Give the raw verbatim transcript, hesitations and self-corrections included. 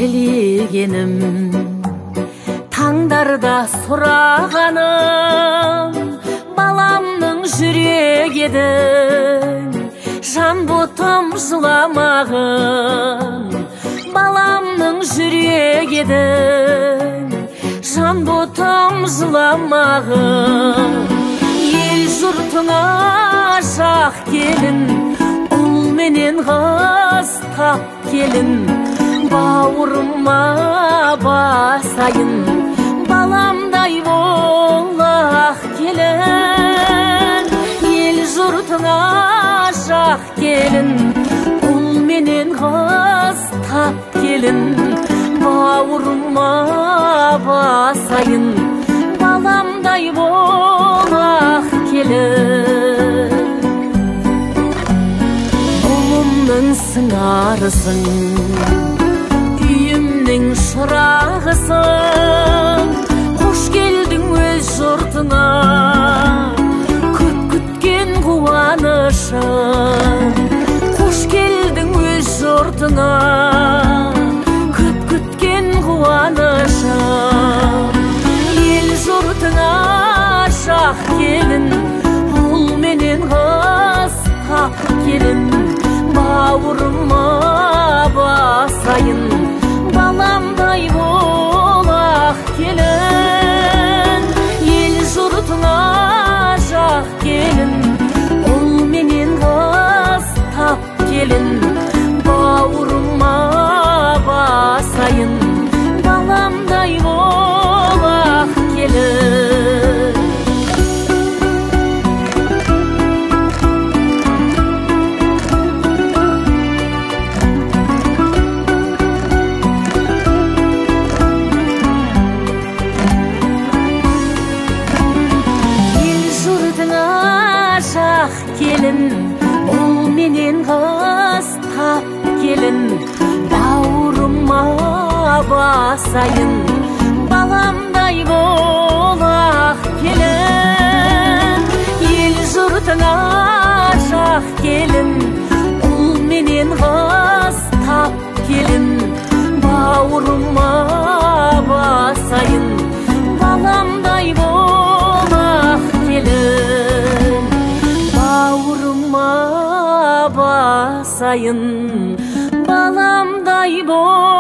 тілегенім, таңдарда сұрағаным, баламның жүрек едің, жан ботым жыламағын. Баламның жүрек едің, жан ботым жыламағын. Ел жұртыңа жақ келін, ұл менен қыз тап келін, бауырыма басайын, баламдай болақ келін. Ел жұртыңа жақ келін, ұл менен қыз тап келін, бауырыма басайын, баламдай болақ келін. Ұлымның сыңарысың, үйімнің шырағысың, қош келдің өз жұртыңа, күт күткен қуанышың. Қош келдің өз жұртыңа, күт күткен қуанышың. Ел жұртыңа жақ келін, ұл менен қыз тап келін, бауырыма басайын, баламдай болақ келін. Ел жұртыңа жақ келін, ұл менен қыз тап келін, бауырыма басайын, баламдай болақ келін. Жақ келін, ұл менен қыз тап келін, бауырыма басайын, баламдай болақ келін. Ел жұртыңа жақ келін, ұл менен қыз тап келін, бауырыма басайын, баламдай болақ келін. Бауырыма басайын, баламдай бол.